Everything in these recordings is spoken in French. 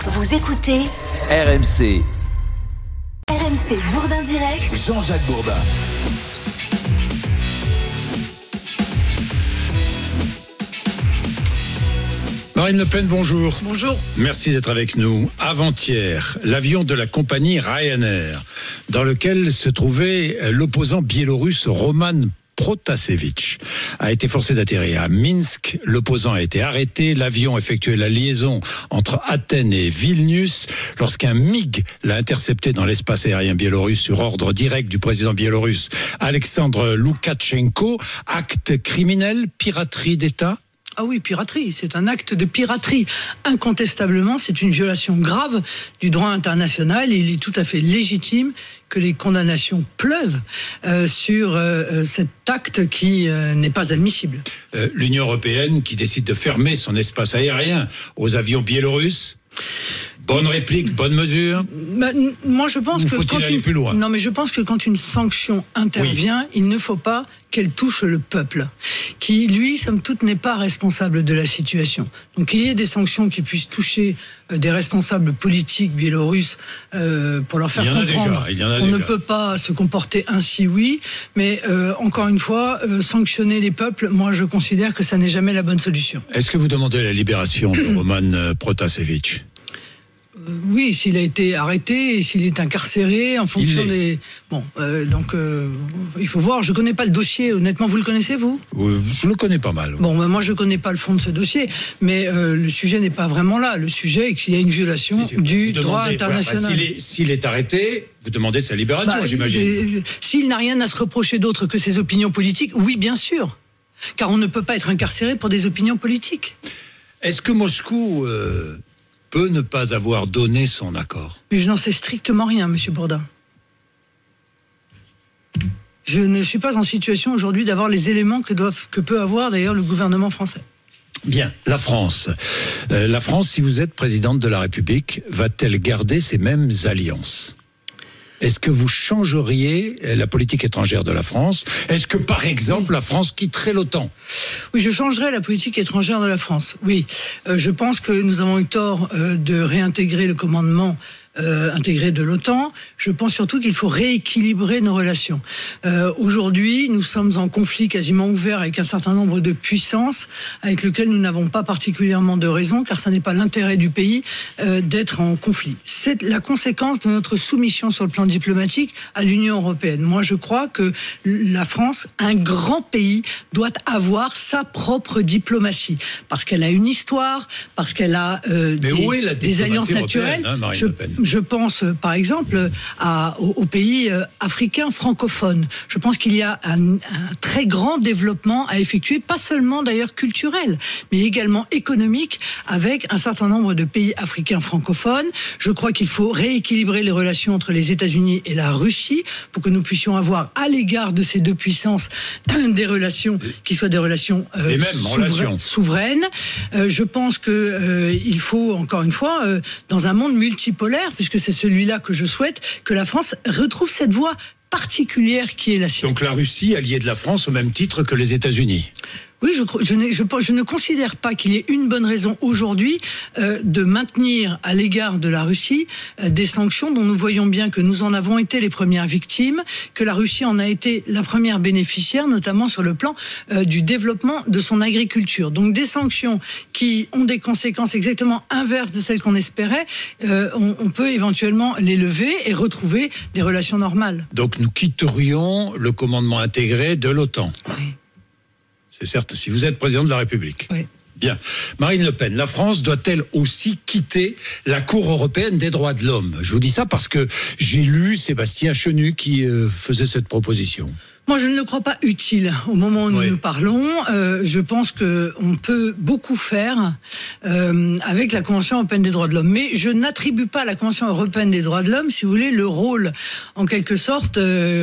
Vous écoutez RMC. RMC Bourdin Direct. Jean-Jacques Bourdin. Marine Le Pen, bonjour. Bonjour. Merci d'être avec nous. Avant-hier, l'avion de la compagnie Ryanair, dans lequel se trouvait l'opposant biélorusse Roman Protasevich, a été forcé d'atterrir à Minsk. L'opposant a été arrêté. L'avion effectuait la liaison entre Athènes et Vilnius lorsqu'un MiG l'a intercepté dans l'espace aérien biélorusse sur ordre direct du président biélorusse Alexandre Loukachenko. Acte criminel, piraterie d'État? Ah oui, piraterie, c'est un acte de piraterie. Incontestablement, c'est une violation grave du droit international. Il est tout à fait légitime que les condamnations pleuvent sur cet acte qui n'est pas admissible. L'Union européenne qui décide de fermer son espace aérien aux avions biélorusses. Bonne réplique, bonne mesure. Moi, je pense que faut-il aller plus loin ? Non, mais je pense que quand une sanction intervient, il ne faut pas qu'elle touche le peuple, qui, lui, somme toute, n'est pas responsable de la situation. Donc, qu'il y ait des sanctions qui puissent toucher des responsables politiques biélorusses pour leur faire comprendre qu'on ne peut pas se comporter ainsi, oui. Mais encore une fois, sanctionner les peuples, moi, je considère que ça n'est jamais la bonne solution. Est-ce que vous demandez la libération de Roman Protasevich ? Oui, s'il a été arrêté et s'il est incarcéré en fonction des... Bon, il faut voir, je ne connais pas le dossier, honnêtement, vous le connaissez, vous ? Je le connais pas mal. Bon, moi je ne connais pas le fond de ce dossier, mais le sujet n'est pas vraiment là. Le sujet est qu'il y a une violation du droit international. S'il est arrêté, vous demandez sa libération, j'imagine. S'il n'a rien à se reprocher d'autre que ses opinions politiques, oui, bien sûr. Car on ne peut pas être incarcéré pour des opinions politiques. Est-ce que Moscou... peut ne pas avoir donné son accord? Mais je n'en sais strictement rien, monsieur Bourdin. Je ne suis pas en situation aujourd'hui d'avoir les éléments que peut avoir d'ailleurs le gouvernement français. Bien, la France. La France, si vous êtes présidente de la République, va-t-elle garder ces mêmes alliances ? Est-ce que vous changeriez la politique étrangère de la France ? Est-ce que, par exemple, la France quitterait l'OTAN ? Oui, je changerais la politique étrangère de la France. Oui, je pense que nous avons eu tort de réintégrer le commandement intégré de l'OTAN. Je pense surtout qu'il faut rééquilibrer nos relations. Aujourd'hui, nous sommes en conflit quasiment ouvert avec un certain nombre de puissances avec lesquelles nous n'avons pas particulièrement de raison, car ça n'est pas l'intérêt du pays d'être en conflit. C'est la conséquence de notre soumission sur le plan diplomatique à l'Union européenne. Moi, je crois que la France, un grand pays, doit avoir sa propre diplomatie, parce qu'elle a une histoire, parce qu'elle a des alliances naturelles. Je pense, par exemple, aux pays africains francophones. Je pense qu'il y a un très grand développement à effectuer, pas seulement d'ailleurs culturel, mais également économique, avec un certain nombre de pays africains francophones. Je crois qu'il faut rééquilibrer les relations entre les États-Unis et la Russie pour que nous puissions avoir, à l'égard de ces deux puissances, des relations qui soient des relations souveraines. Je pense qu'il faut, encore une fois, dans un monde multipolaire, puisque c'est celui-là que je souhaite, que la France retrouve cette voie particulière qui est la sienne. Donc la Russie, alliée de la France au même titre que les États-Unis. Oui, je ne considère pas qu'il y ait une bonne raison aujourd'hui de maintenir à l'égard de la Russie des sanctions dont nous voyons bien que nous en avons été les premières victimes, que la Russie en a été la première bénéficiaire, notamment sur le plan du développement de son agriculture. Donc des sanctions qui ont des conséquences exactement inverses de celles qu'on espérait, on peut éventuellement les lever et retrouver des relations normales. Donc nous quitterions le commandement intégré de l'OTAN. Oui. C'est certes, si vous êtes président de la République. Oui. Bien. Marine Le Pen, la France doit-elle aussi quitter la Cour européenne des droits de l'homme ? Je vous dis ça parce que j'ai lu Sébastien Chenu qui faisait cette proposition. Moi, je ne le crois pas utile au moment où nous parlons. Je pense qu'on peut beaucoup faire avec la Convention européenne des droits de l'homme. Mais je n'attribue pas à la Convention européenne des droits de l'homme, si vous voulez, le rôle, en quelque sorte,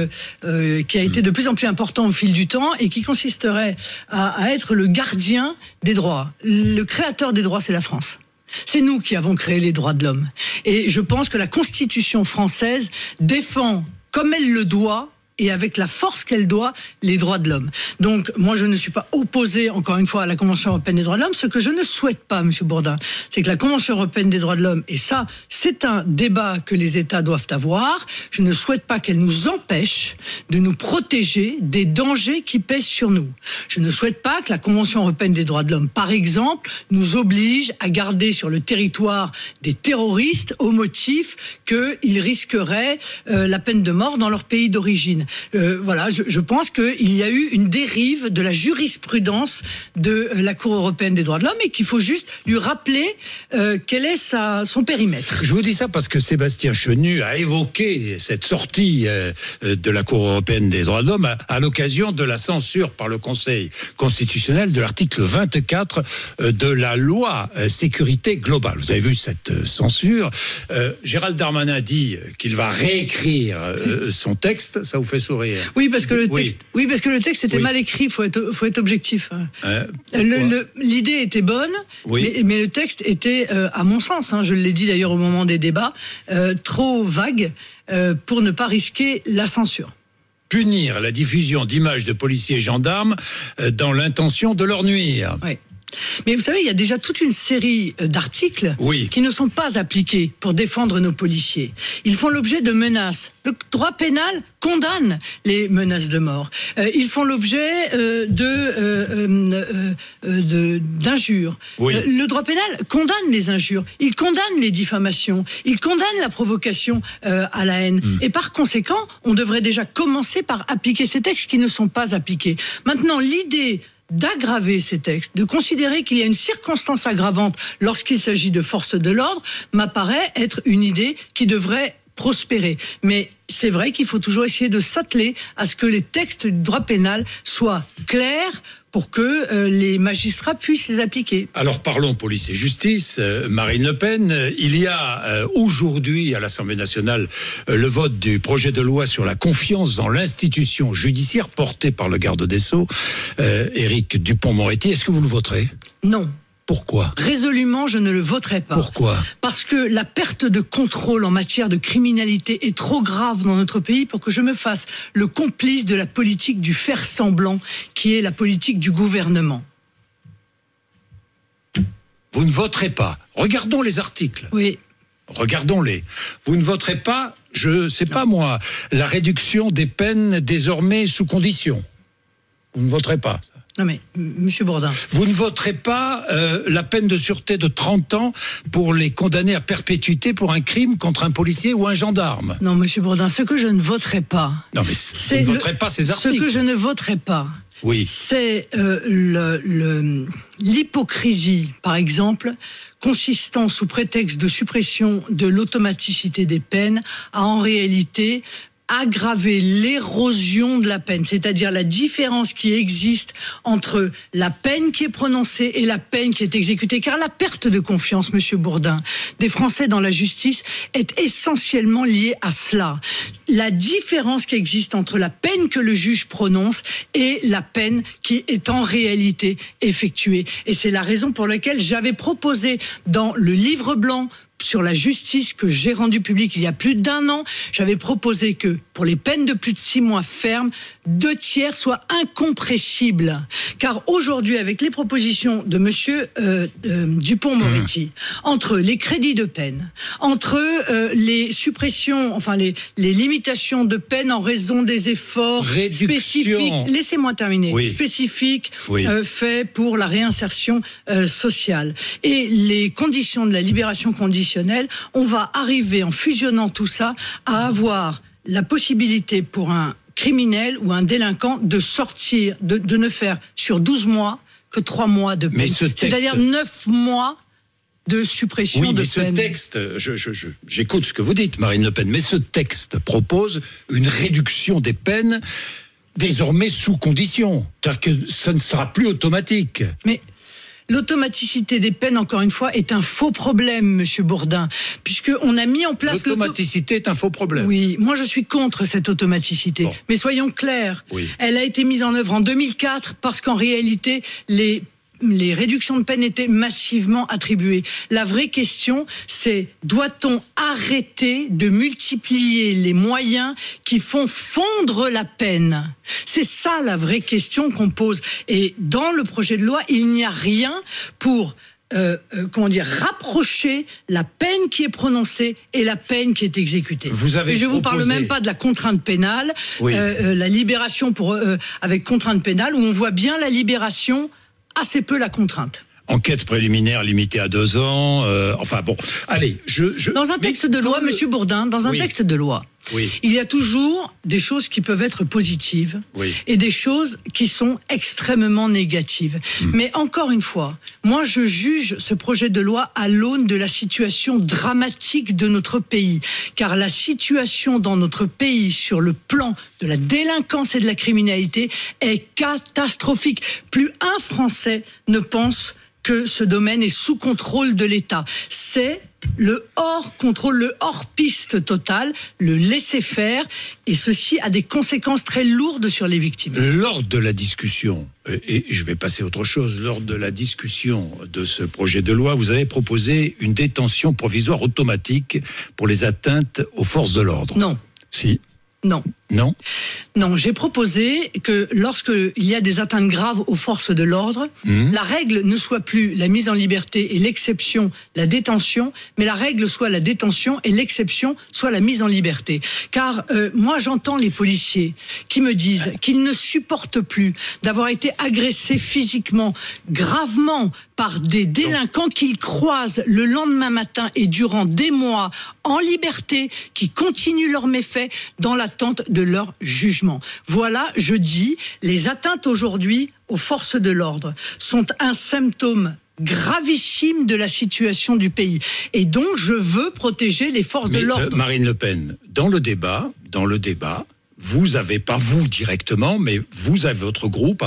qui a été de plus en plus important au fil du temps et qui consisterait à être le gardien des droits. Le créateur des droits, c'est la France. C'est nous qui avons créé les droits de l'homme. Et je pense que la Constitution française défend, comme elle le doit, et avec la force qu'elle doit les droits de l'homme. Donc, moi, je ne suis pas opposé, encore une fois, à la Convention européenne des droits de l'homme. Ce que je ne souhaite pas, M. Bourdin, c'est que la Convention européenne des droits de l'homme, et ça, c'est un débat que les États doivent avoir, je ne souhaite pas qu'elle nous empêche de nous protéger des dangers qui pèsent sur nous. Je ne souhaite pas que la Convention européenne des droits de l'homme, par exemple, nous oblige à garder sur le territoire des terroristes au motif qu'ils risqueraient la peine de mort dans leur pays d'origine. Voilà, je pense qu'il y a eu une dérive de la jurisprudence de la Cour européenne des droits de l'homme et qu'il faut juste lui rappeler quel est son périmètre. Je vous dis ça parce que Sébastien Chenu a évoqué cette sortie de la Cour européenne des droits de l'homme à l'occasion de la censure par le Conseil constitutionnel de l'article 24 de la loi sécurité globale. Vous avez vu cette censure. Gérald Darmanin dit qu'il va réécrire son texte. Ça vous fait sourire? Oui, parce que le texte était mal écrit. Faut être objectif. L'idée était bonne, mais le texte était, à mon sens, je l'ai dit d'ailleurs au moment des débats, trop vague pour ne pas risquer la censure. Punir la diffusion d'images de policiers et gendarmes dans l'intention de leur nuire. Oui. Mais vous savez, il y a déjà toute une série d'articles qui ne sont pas appliqués pour défendre nos policiers. Ils font l'objet de menaces. Le droit pénal condamne les menaces de mort. Ils font l'objet d'injures. Le droit pénal condamne les injures. Il condamne les diffamations. Il condamne la provocation à la haine. Et par conséquent, on devrait déjà commencer par appliquer ces textes qui ne sont pas appliqués. Maintenant, l'idée d'aggraver ces textes, de considérer qu'il y a une circonstance aggravante lorsqu'il s'agit de forces de l'ordre, m'apparaît être une idée qui devrait prospérer. Mais c'est vrai qu'il faut toujours essayer de s'atteler à ce que les textes du droit pénal soient clairs pour que les magistrats puissent les appliquer. Alors parlons police et justice. Marine Le Pen, il y a aujourd'hui à l'Assemblée nationale le vote du projet de loi sur la confiance dans l'institution judiciaire porté par le garde des Sceaux, Éric Dupond-Moretti. Est-ce que vous le voterez? Non. Pourquoi? Résolument, je ne le voterai pas. Pourquoi? Parce que la perte de contrôle en matière de criminalité est trop grave dans notre pays pour que je me fasse le complice de la politique du faire semblant, qui est la politique du gouvernement. Vous ne voterez pas. Regardons les articles. Oui. Regardons-les. Vous ne voterez pas, je sais pas moi, la réduction des peines désormais sous condition. Vous ne voterez pas. Non mais, Monsieur Bourdin. Vous ne voterez pas la peine de sûreté de 30 ans pour les condamner à perpétuité pour un crime contre un policier ou un gendarme. Non, Monsieur Bourdin, ce que je ne voterai pas... Non mais vous ne voterez pas ces articles. Ce que je ne voterai pas, c'est l'hypocrisie, par exemple, consistant sous prétexte de suppression de l'automaticité des peines, à en réalité aggraver l'érosion de la peine, c'est-à-dire la différence qui existe entre la peine qui est prononcée et la peine qui est exécutée. Car la perte de confiance, Monsieur Bourdin, des Français dans la justice est essentiellement liée à cela. La différence qui existe entre la peine que le juge prononce et la peine qui est en réalité effectuée. Et c'est la raison pour laquelle j'avais proposé dans le livre blanc sur la justice que j'ai rendu public il y a plus d'1 an, j'avais proposé que pour les peines de plus de 6 mois fermes, 2/3 soient incompressibles. Car aujourd'hui, avec les propositions de Monsieur Dupond-Moretti, entre les crédits de peine, entre les suppressions, enfin les limitations de peine en raison des efforts spécifiques, laissez-moi terminer, spécifiques faits pour la réinsertion sociale et les conditions de la libération conditionnelle, on va arriver, en fusionnant tout ça, à avoir la possibilité pour un criminel ou un délinquant de sortir, de ne faire sur 12 mois que 3 mois de peine. C'est-à-dire 9 mois de suppression de peine. Oui, mais ce texte, j'écoute ce que vous dites, Marine Le Pen, mais ce texte propose une réduction des peines désormais sous condition. C'est-à-dire que ça ne sera plus automatique. Mais l'automaticité des peines, encore une fois, est un faux problème, Monsieur Bourdin, puisqu'on a mis en place... L'automaticité est un faux problème. Oui, moi je suis contre cette automaticité. Mais soyons clairs, elle a été mise en œuvre en 2004 parce qu'en réalité, les les réductions de peine étaient massivement attribuées. La vraie question, c'est doit-on arrêter de multiplier les moyens qui font fondre la peine ? C'est ça la vraie question qu'on pose. Et dans le projet de loi, il n'y a rien pour rapprocher la peine qui est prononcée et la peine qui est exécutée. Et je vous parle même pas de la contrainte pénale, la libération avec contrainte pénale, où on voit bien la libération, assez peu la contrainte. Enquête préliminaire limitée à 2 ans. Allez, Dans un texte de loi, Monsieur Bourdin, texte de loi, il y a toujours des choses qui peuvent être positives et des choses qui sont extrêmement négatives. Mais encore une fois, moi je juge ce projet de loi à l'aune de la situation dramatique de notre pays. Car la situation dans notre pays sur le plan de la délinquance et de la criminalité est catastrophique. Plus un Français ne pense que ce domaine est sous contrôle de l'État. C'est le hors-contrôle, le hors-piste total, le laisser-faire, et ceci a des conséquences très lourdes sur les victimes. Lors de la discussion, et je vais passer à autre chose, lors de la discussion de ce projet de loi, vous avez proposé une détention provisoire automatique pour les atteintes aux forces de l'ordre. Non. Si. Non. Non. Non, j'ai proposé que lorsqu'il y a des atteintes graves aux forces de l'ordre, la règle ne soit plus la mise en liberté et l'exception la détention, mais la règle soit la détention et l'exception soit la mise en liberté. Car moi j'entends les policiers qui me disent qu'ils ne supportent plus d'avoir été agressés physiquement, gravement, par des délinquants qu'ils croisent le lendemain matin et durant des mois en liberté, qui continuent leurs méfaits dans l'attente de leur jugement. Voilà, je dis, les atteintes aujourd'hui aux forces de l'ordre sont un symptôme gravissime de la situation du pays. Et donc, je veux protéger les forces de l'ordre. Marine Le Pen, dans le débat, vous avez, pas vous directement, mais vous avez votre groupe,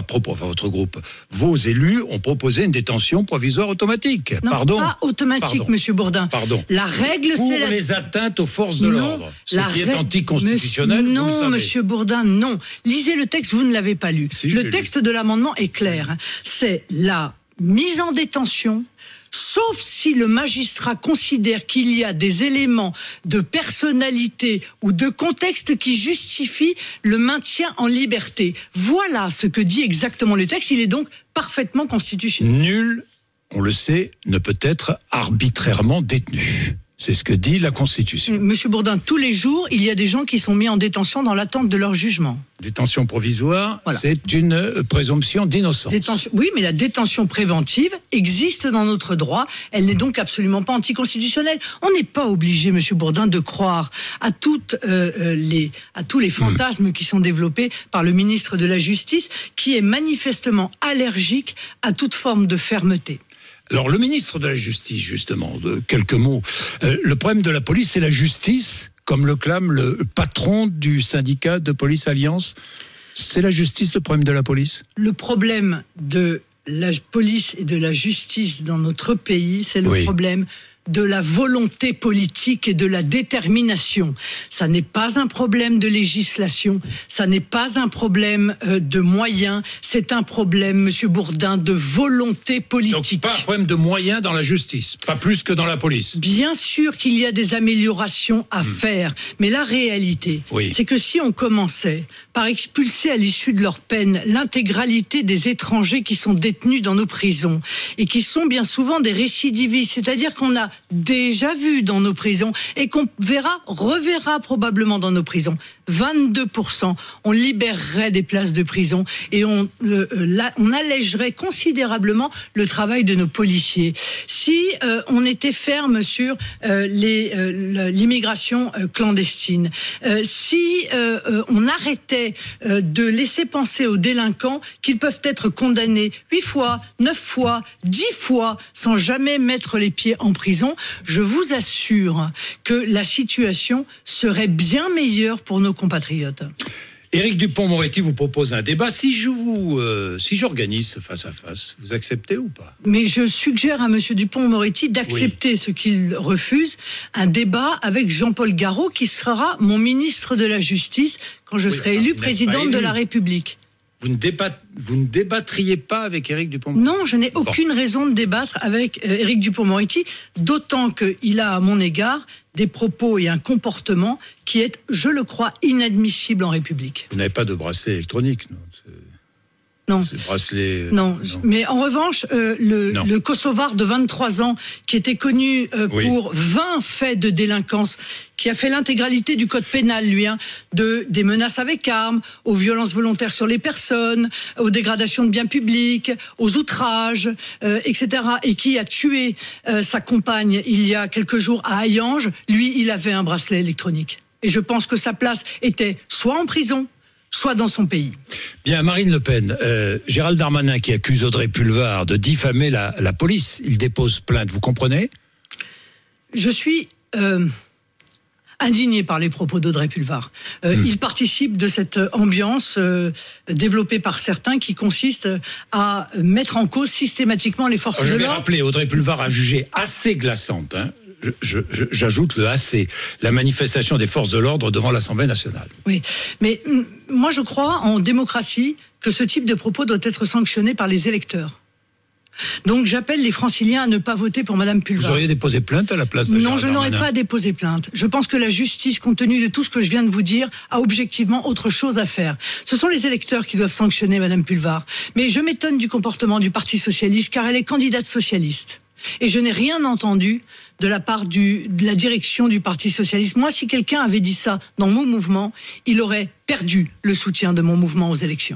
vos élus ont proposé une détention provisoire automatique. Non, pas automatique, Monsieur Bourdin. Pardon. La règle, c'est les atteintes aux forces de l'ordre, ce qui est anticonstitutionnel. Non, vous le savez. Monsieur Bourdin, non. Lisez le texte, vous ne l'avez pas lu. Si, le texte de l'amendement est clair. C'est la mise en détention, sauf si le magistrat considère qu'il y a des éléments de personnalité ou de contexte qui justifient le maintien en liberté. Voilà ce que dit exactement le texte. Il est donc parfaitement constitutionnel. Nul, on le sait, ne peut être arbitrairement détenu. C'est ce que dit la Constitution. Monsieur Bourdin, tous les jours, il y a des gens qui sont mis en détention dans l'attente de leur jugement. Détention provisoire, c'est une présomption d'innocence. Oui, mais la détention préventive existe dans notre droit. Elle n'est donc absolument pas anticonstitutionnelle. On n'est pas obligé, Monsieur Bourdin, de croire à tous les fantasmes qui sont développés par le ministre de la Justice, qui est manifestement allergique à toute forme de fermeté. Alors, le ministre de la Justice, justement, quelques mots. Le problème de la police, c'est la justice, comme le clame le patron du syndicat de Police Alliance. C'est la justice, le problème de la police ? Le problème de la police et de la justice dans notre pays, c'est le problème de la volonté politique et de la détermination. Ça n'est pas un problème de législation, ça n'est pas un problème de moyens, c'est un problème, Monsieur Bourdin, de volonté politique. Donc pas un problème de moyens dans la justice, pas plus que dans la police. Bien sûr qu'il y a des améliorations à faire, mais la réalité, c'est que si on commençait par expulser à l'issue de leur peine l'intégralité des étrangers qui sont détenus dans nos prisons et qui sont bien souvent des récidivistes, c'est-à-dire qu'on a déjà vu dans nos prisons et qu'on reverra probablement dans nos prisons, 22%, on libérerait des places de prison et on allégerait considérablement le travail de nos policiers. Si on était ferme sur l'immigration clandestine, si on arrêtait de laisser penser aux délinquants qu'ils peuvent être condamnés 8 fois, 9 fois, 10 fois sans jamais mettre les pieds en prison, je vous assure que la situation serait bien meilleure pour nos compatriotes. Éric Dupond-Moretti vous propose un débat. Si j'organise ce face-à-face, vous acceptez ou pas ? Mais je suggère à Monsieur Dupond-Moretti d'accepter ce qu'il refuse, un débat avec Jean-Paul Garot, qui sera mon ministre de la Justice quand je serai élu président de la République. Vous ne débattriez pas avec Éric Dupond-Moretti? Non, je n'ai aucune raison de débattre avec Éric Dupond-Moretti, d'autant qu'il a à mon égard des propos et un comportement qui est, je le crois, inadmissible en République. Vous n'avez pas de bracelet électronique, non? Non. C'est bracelet. Non, mais en revanche, le Kosovar de 23 ans, qui était connu pour 20 faits de délinquance, qui a fait l'intégralité du code pénal, lui, des menaces avec armes, aux violences volontaires sur les personnes, aux dégradations de biens publics, aux outrages, etc., et qui a tué sa compagne il y a quelques jours à Hayange, lui, il avait un bracelet électronique. Et je pense que sa place était soit en prison, soit dans son pays. Bien, Marine Le Pen, Gérald Darmanin qui accuse Audrey Pulvar de diffamer la police, il dépose plainte, vous comprenez? Je suis indigné par les propos d'Audrey Pulvar. Il participe de cette ambiance développée par certains qui consiste à mettre en cause systématiquement les forces de l'ordre. Je vais rappeler, Audrey Pulvar a jugé assez glaçante, j'ajoute le assez, la manifestation des forces de l'ordre devant l'Assemblée nationale. Oui, mais moi je crois en démocratie que ce type de propos doit être sanctionné par les électeurs. Donc j'appelle les franciliens à ne pas voter pour Madame Pulvar. Vous auriez déposé plainte à la place de Gérald Darmanin? Non, je n'aurais pas déposé plainte. Je pense que la justice, compte tenu de tout ce que je viens de vous dire, a objectivement autre chose à faire. Ce sont les électeurs qui doivent sanctionner Madame Pulvar. Mais je m'étonne du comportement du Parti socialiste, car elle est candidate socialiste. Et je n'ai rien entendu de la part de la direction du Parti socialiste. Moi, si quelqu'un avait dit ça dans mon mouvement, il aurait perdu le soutien de mon mouvement aux élections.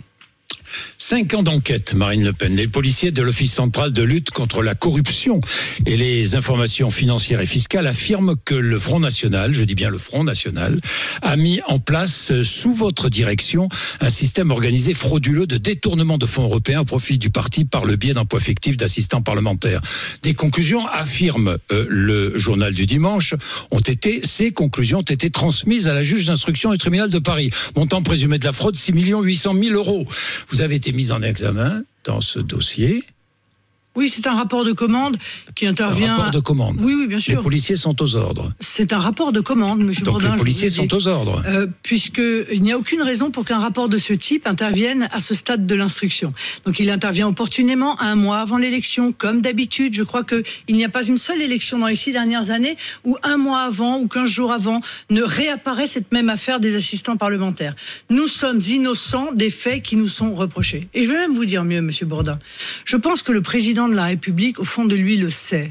5 ans d'enquête, Marine Le Pen. Les policiers de l'Office central de lutte contre la corruption et les informations financières et fiscales affirment que le Front National, je dis bien le Front National, a mis en place sous votre direction un système organisé frauduleux de détournement de fonds européens au profit du parti par le biais d'emplois fictifs d'assistants parlementaires. Des conclusions, affirme le journal du dimanche, ces conclusions ont été transmises à la juge d'instruction du tribunal de Paris. Montant présumé de la fraude, 6 800 000 €. Vous avez été mis en examen dans ce dossier. Oui, c'est un rapport de commande qui intervient... Un rapport de commande. Oui, bien sûr. Les policiers sont aux ordres. C'est un rapport de commande, M. Bourdin. Donc les policiers sont aux ordres. Puisqu'il n'y a aucune raison pour qu'un rapport de ce type intervienne à ce stade de l'instruction. Donc il intervient opportunément, un mois avant l'élection, comme d'habitude. Je crois qu'il n'y a pas une seule élection dans les 6 dernières années où un mois avant ou 15 jours avant ne réapparaît cette même affaire des assistants parlementaires. Nous sommes innocents des faits qui nous sont reprochés. Et je vais même vous dire mieux, M. Bourdin. Je pense que le président de la République, au fond de lui, le sait.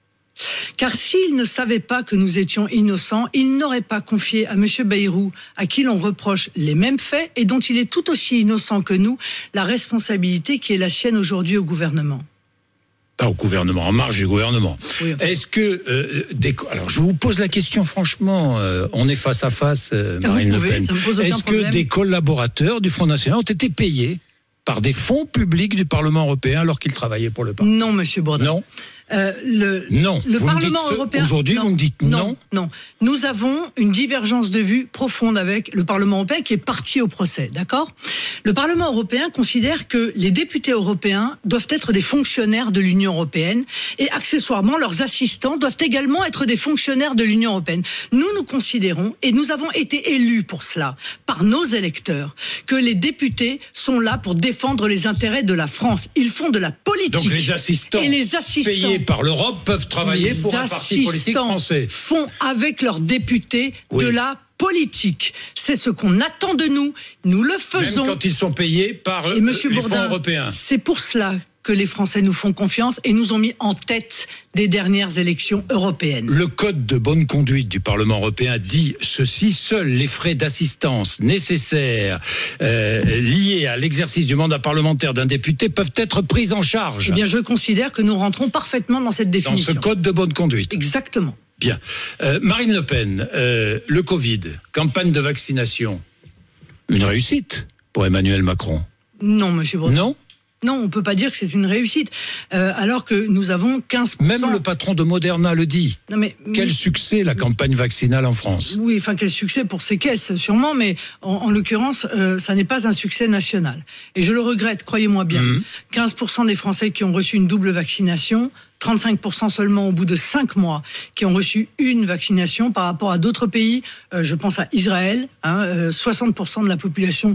Car s'il ne savait pas que nous étions innocents, il n'aurait pas confié à M. Bayrou, à qui l'on reproche les mêmes faits et dont il est tout aussi innocent que nous, la responsabilité qui est la sienne aujourd'hui au gouvernement. Pas au gouvernement, en marge du gouvernement. Oui. Est-ce que... alors, je vous pose la question franchement, on est face à face, Marine Le Pen. Est-ce que des collaborateurs du Front National ont été payés par des fonds publics du Parlement européen alors qu'ils travaillaient pour le Parlement? Non, Monsieur Bourdin. Non. Le Parlement européen. Aujourd'hui, vous me dites non. Non. Nous avons une divergence de vue profonde avec le Parlement européen qui est parti au procès, d'accord? Le Parlement européen considère que les députés européens doivent être des fonctionnaires de l'Union européenne et accessoirement leurs assistants doivent également être des fonctionnaires de l'Union européenne. Nous considérons, et nous avons été élus pour cela, par nos électeurs, que les députés sont là pour défendre les intérêts de la France. Ils font de la politique. Donc les assistants, payés par l'Europe peuvent travailler pour un parti politique français. Font avec leurs députés de la politique. C'est ce qu'on attend de nous. Nous le faisons. Même quand ils sont payés par les fonds européens. C'est pour cela que les Français nous font confiance et nous ont mis en tête des dernières élections européennes. Le code de bonne conduite du Parlement européen dit ceci: seuls les frais d'assistance nécessaires liés à l'exercice du mandat parlementaire d'un député peuvent être pris en charge. Eh bien, je considère que nous rentrons parfaitement dans cette définition. Dans ce code de bonne conduite. Exactement. Bien. Marine Le Pen, le Covid, campagne de vaccination, une réussite pour Emmanuel Macron? Non, monsieur Breton. Non? Non, on ne peut pas dire que c'est une réussite, alors que nous avons 15%... Même le patron de Moderna le dit. Non, mais, quel succès la campagne vaccinale en France? Oui, enfin quel succès pour ces caisses, sûrement, mais en l'occurrence, ça n'est pas un succès national. Et je le regrette, croyez-moi bien. 15% des Français qui ont reçu une double vaccination, 35% seulement au bout de 5 mois qui ont reçu une vaccination par rapport à d'autres pays. Je pense à Israël, 60% de la population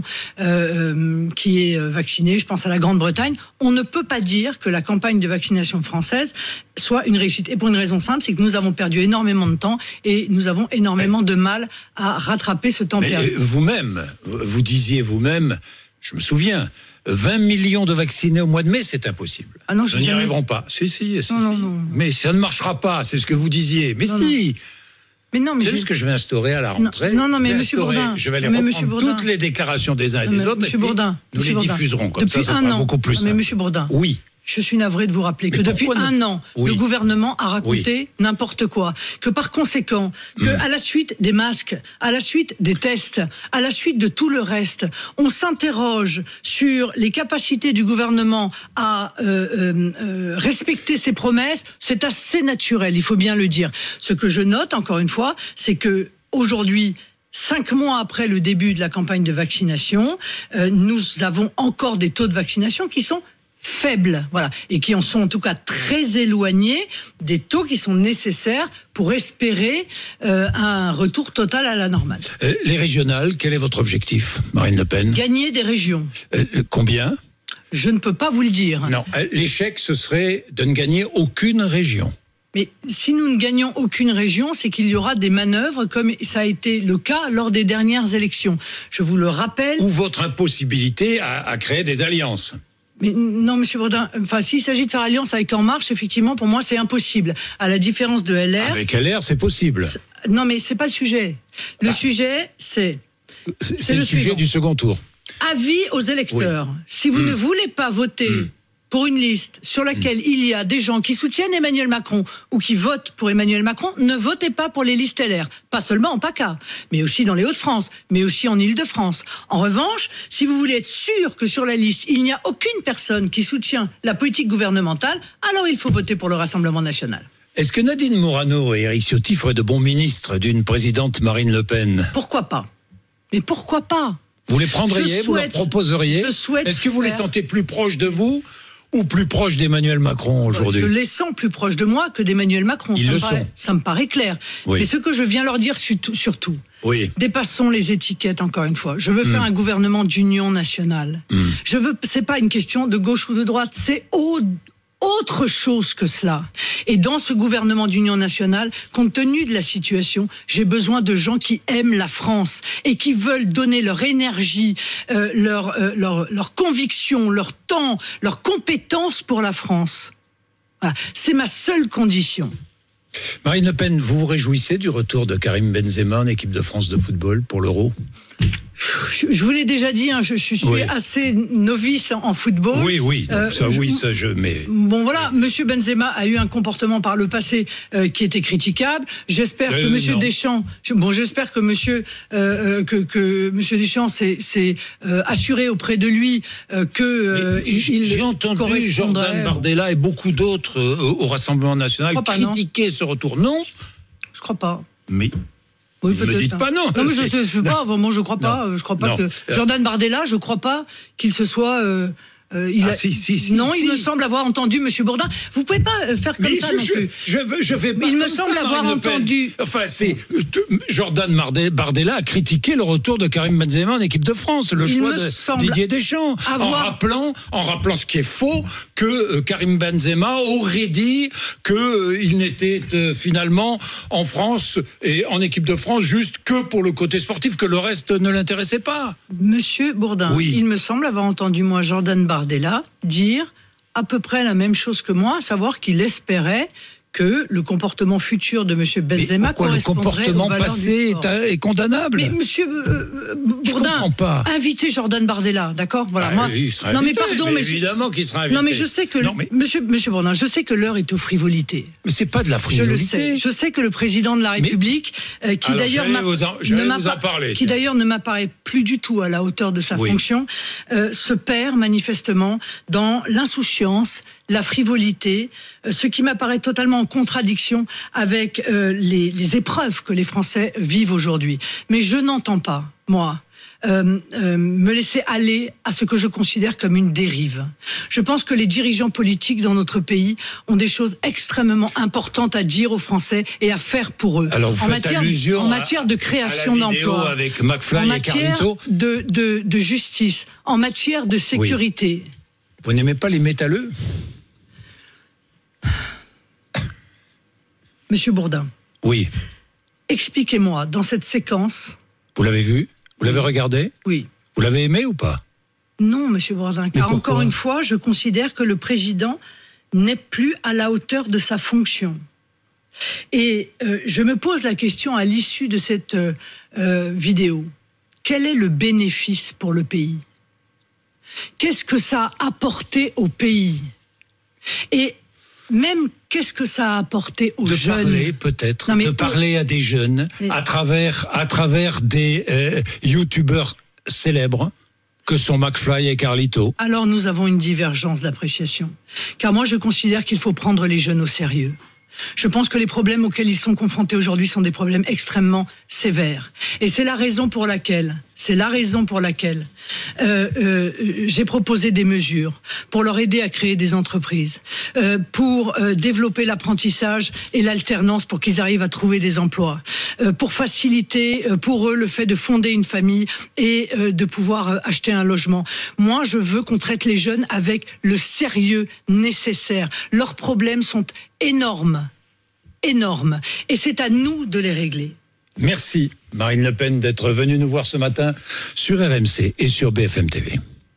qui est vaccinée. Je pense à la Grande-Bretagne. On ne peut pas dire que la campagne de vaccination française soit une réussite. Et pour une raison simple, c'est que nous avons perdu énormément de temps et nous avons énormément de mal à rattraper ce temps perdu. Vous-même, vous disiez vous-même, je me souviens, 20 millions de vaccinés au mois de mai, c'est impossible. Ah non, nous n'y arriverons pas. Si. Non. Mais ça ne marchera pas, c'est ce que vous disiez. Mais si. Mais non, mais c'est juste que je vais instaurer à la rentrée. Non, mais Monsieur Bourdin, je vais reprendre toutes les déclarations des uns et des autres. Monsieur Bourdin, nous les diffuserons comme depuis ça sera beaucoup plus simple. Mais Monsieur Bourdin. Oui. Je suis navré de vous rappeler que depuis un an, le gouvernement a raconté n'importe quoi. Que par conséquent, à la suite des masques, à la suite des tests, à la suite de tout le reste, on s'interroge sur les capacités du gouvernement à respecter ses promesses. C'est assez naturel, il faut bien le dire. Ce que je note, encore une fois, c'est que aujourd'hui, 5 mois après le début de la campagne de vaccination, nous avons encore des taux de vaccination qui sont faibles, voilà, et qui en sont en tout cas très éloignés des taux qui sont nécessaires pour espérer un retour total à la normale. Les régionales, quel est votre objectif, Marine Le Pen ? Gagner des régions. Combien ? Je ne peux pas vous le dire. Non, l'échec, ce serait de ne gagner aucune région. Mais si nous ne gagnons aucune région, c'est qu'il y aura des manœuvres comme ça a été le cas lors des dernières élections. Je vous le rappelle. Ou votre impossibilité à créer des alliances. Mais non, Monsieur Bourdin, s'il s'agit de faire alliance avec En Marche, effectivement, pour moi, c'est impossible. À la différence de LR... Avec LR, c'est possible. Non, mais c'est pas le sujet. Le sujet, c'est le sujet du second tour. Avis aux électeurs. Oui. Si vous ne voulez pas voter pour une liste sur laquelle il y a des gens qui soutiennent Emmanuel Macron ou qui votent pour Emmanuel Macron, ne votez pas pour les listes LR. Pas seulement en PACA, mais aussi dans les Hauts-de-France, mais aussi en Île-de-France. En revanche, si vous voulez être sûr que sur la liste, il n'y a aucune personne qui soutient la politique gouvernementale, alors il faut voter pour le Rassemblement national. Est-ce que Nadine Morano et Éric Ciotti feraient de bons ministres d'une présidente Marine Le Pen ? Pourquoi pas ? Mais pourquoi pas ? Vous les prendriez, vous leur proposeriez ? Est-ce que vous les sentez plus proches de vous ? Ou plus proche d'Emmanuel Macron aujourd'hui ? Je les sens plus proches de moi que d'Emmanuel Macron. Ça me paraît clair. Oui. Mais ce que je viens leur dire surtout, dépassons les étiquettes encore une fois. Je veux faire un gouvernement d'union nationale. C'est pas une question de gauche ou de droite, c'est autre chose que cela. Et dans ce gouvernement d'union nationale, compte tenu de la situation, j'ai besoin de gens qui aiment la France et qui veulent donner leur énergie, leur conviction, leur temps, leur compétence pour la France. Voilà. C'est ma seule condition. Marine Le Pen, vous vous réjouissez du retour de Karim Benzema en équipe de France de football pour l'Euro ? Je vous l'ai déjà dit, je suis assez novice en football. Bon voilà, Monsieur Benzema a eu un comportement par le passé qui était critiquable. J'espère que Monsieur Deschamps, j'espère que Monsieur Deschamps s'est assuré auprès de lui que j'ai entendu Jordan Bardella et beaucoup d'autres au Rassemblement national critiquer ce retour. Non, je crois pas. Mais oui, ne me dites pas non. Non, mais je sais pas. Moi, je crois pas. Je crois pas que Jordan Bardella. Je crois pas qu'il se soit. Il me semble avoir entendu Monsieur Bourdin. Vous pouvez pas faire comme ça non plus. Je vais pas. Il me semble avoir entendu. Enfin, c'est Jordan Bardella a critiqué le retour de Karim Benzema en équipe de France, le choix de Didier Deschamps, en rappelant ce qui est faux, que Karim Benzema aurait dit que il n'était finalement en France et en équipe de France juste que pour le côté sportif, que le reste ne l'intéressait pas. Monsieur Bourdin, il me semble avoir entendu moi Jordan Bardella dire à peu près la même chose que moi, à savoir qu'il espérait que le comportement futur de M. Benzema correspondrait aux valeurs du sport. Le comportement passé est condamnable. Mais Monsieur Bourdin, invitez Jordan Bardella, d'accord ? Voilà. Il sera invité, évidemment qu'il sera invité. Non, mais je sais que Monsieur Bourdin, je sais que l'heure est aux frivolités. Mais c'est pas de la frivolité. Je le sais. Je sais que le président de la République, qui d'ailleurs ne m'apparaît plus du tout à la hauteur de sa fonction, se perd manifestement dans l'insouciance, la frivolité, ce qui m'apparaît totalement en contradiction avec les épreuves que les Français vivent aujourd'hui. Mais je n'entends pas, moi, me laisser aller à ce que je considère comme une dérive. Je pense que les dirigeants politiques dans notre pays ont des choses extrêmement importantes à dire aux Français et à faire pour eux. Alors vous faites allusion en matière de création d'emplois, avec McFly en et matière Carlito. de justice, en matière de sécurité. Oui. Vous n'aimez pas les métalleux ? Monsieur Bourdin. Oui. Expliquez-moi, dans cette séquence... Vous l'avez vu ? Vous l'avez regardé ? Oui. Vous l'avez aimé ou pas ? Non, monsieur Bourdin, car encore une fois, je considère que le président n'est plus à la hauteur de sa fonction. Et je me pose la question à l'issue de cette vidéo. Quel est le bénéfice pour le pays ? Qu'est-ce que ça a apporté au pays ? Et même qu'est-ce que ça a apporté aux jeunes ? De parler peut-être, de parler à des jeunes à travers des youtubeurs célèbres que sont McFly et Carlito. Alors nous avons une divergence d'appréciation. Car moi je considère qu'il faut prendre les jeunes au sérieux. Je pense que les problèmes auxquels ils sont confrontés aujourd'hui sont des problèmes extrêmement sévères. Et c'est la raison pour laquelle j'ai proposé des mesures pour leur aider à créer des entreprises, pour développer l'apprentissage et l'alternance pour qu'ils arrivent à trouver des emplois, pour faciliter pour eux le fait de fonder une famille et de pouvoir acheter un logement. Moi, je veux qu'on traite les jeunes avec le sérieux nécessaire. Leurs problèmes sont énormes. Et c'est à nous de les régler. Merci Marine Le Pen d'être venue nous voir ce matin sur RMC et sur BFM TV.